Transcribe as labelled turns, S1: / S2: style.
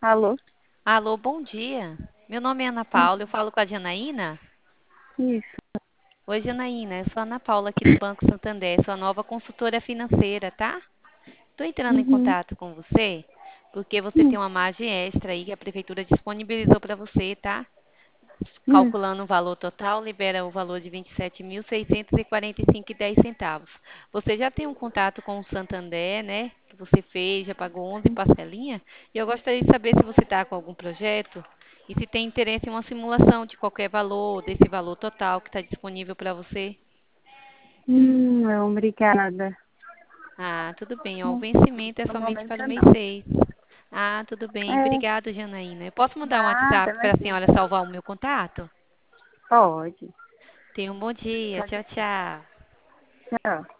S1: Alô?
S2: Alô, bom dia. Meu nome é Ana Paula, eu falo com a Janaína.
S1: Isso.
S2: Oi, Janaína, eu sou a Ana Paula aqui do Banco Santander, sua nova consultora financeira, tá? Estou entrando em
S1: Uhum.
S2: contato com você porque você tem
S1: Hum,
S2: uma margem extra aí que a prefeitura disponibilizou para você, tá?
S1: hum,
S2: Calculando o valor total, libera o valor de R$ 27.645,10. Você já tem um contato com o Santander, né? Que você fez, já pagou 11 parcelinhas. E eu gostaria de saber se você está com algum projeto e se tem interesse em uma simulação de qualquer valor, desse valor total que está disponível para você.
S1: não, obrigada.
S2: Ah, tudo bem. Ó, o
S1: No,
S2: vencimento é
S1: no
S2: somente
S1: momento
S2: para o mês
S1: não.
S2: 6. Ah, tudo bem.
S1: É,
S2: Obrigado, Janaína. Eu posso mandar um
S1: nada,
S2: WhatsApp para a
S1: imagina.
S2: senhora salvar o meu contato?
S1: Pode.
S2: Tenha um bom dia.
S1: Pode
S2: Tchau,
S1: sim.
S2: tchau.
S1: Tchau.